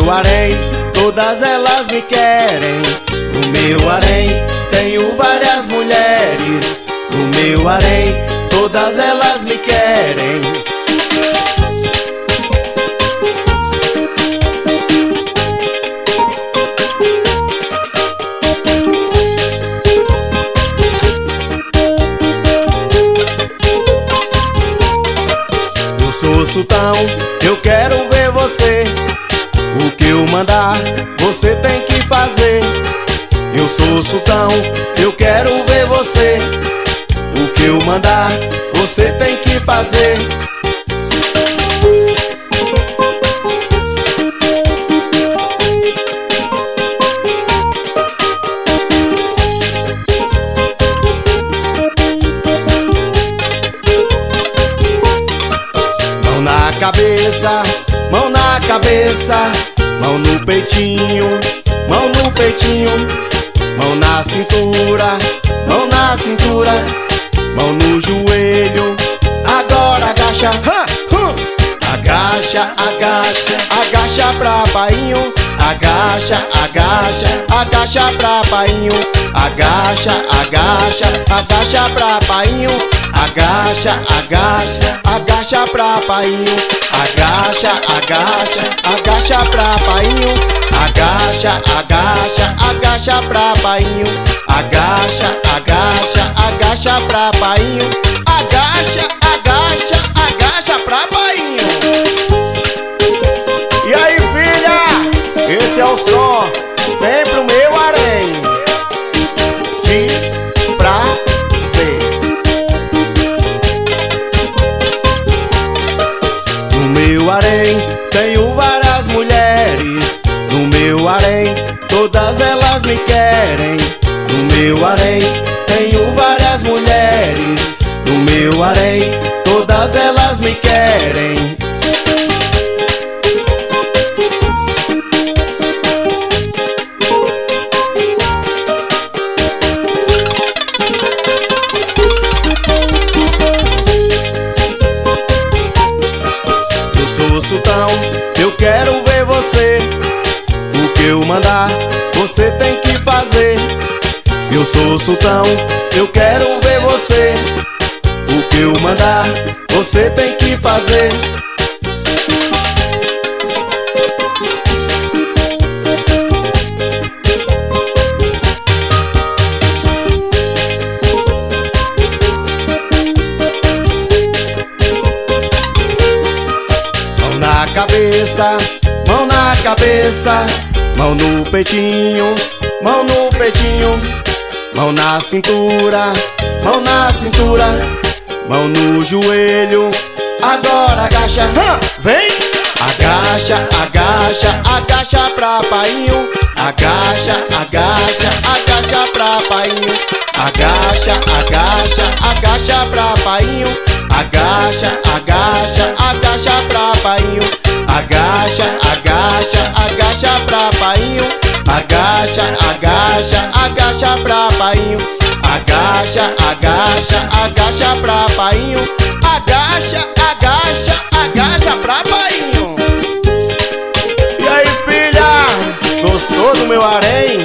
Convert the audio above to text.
meu harém, todas elas me querem. No meu harém tenho várias mulheres. No meu harém todas elas me querem. Eu sou sultão, eu quero ver você. O que eu mandar, você tem que fazer. Eu sou sultão, eu quero ver você. O que eu mandar, você tem que fazer. Mão na cabeça, mão na cabeça, mão no peitinho, mão no peitinho, mão na cintura, mão na cintura, mão no joelho. Agora agacha, agacha, agacha, agacha pra painho. Agacha, agacha, agacha pra painho. Agacha, agacha, agacha pra painho. Agacha, agacha, agacha pra painho. Agacha, agacha, agacha pra painho. Agacha, agacha, agacha pra painho. Agacha, agacha, agacha pra painho. Agacha, agacha, agacha pra painho. E aí, filha? Esse é o som, vem pro meu harém. Que prazer. No meu harém tenho várias mulheres. No meu harém todas elas me querem. No meu harém tenho várias mulheres. No meu harém todas elas me querem. Eu sou sultão, eu quero ver você. O que eu mandar, você tem que fazer. Eu sou sultão, eu quero ver você. O que eu mandar, você tem que fazer. Mão na cabeça, mão na cabeça, mão no peitinho, mão no peitinho, mão na cintura, mão na cintura, mão no joelho. Agora agacha, vem! Agacha, agacha, agacha pra painho. Agacha, agacha, agacha pra painho. Agacha, agacha, agacha pra painho. Agacha, agacha, agacha pra painho. Agacha, agacha, agacha pra painho. Agacha, agacha, agacha pra painho. Agacha, agacha, agacha pra painho. Agacha, agacha, agacha pra painho. E aí, filha, gostou do meu harém?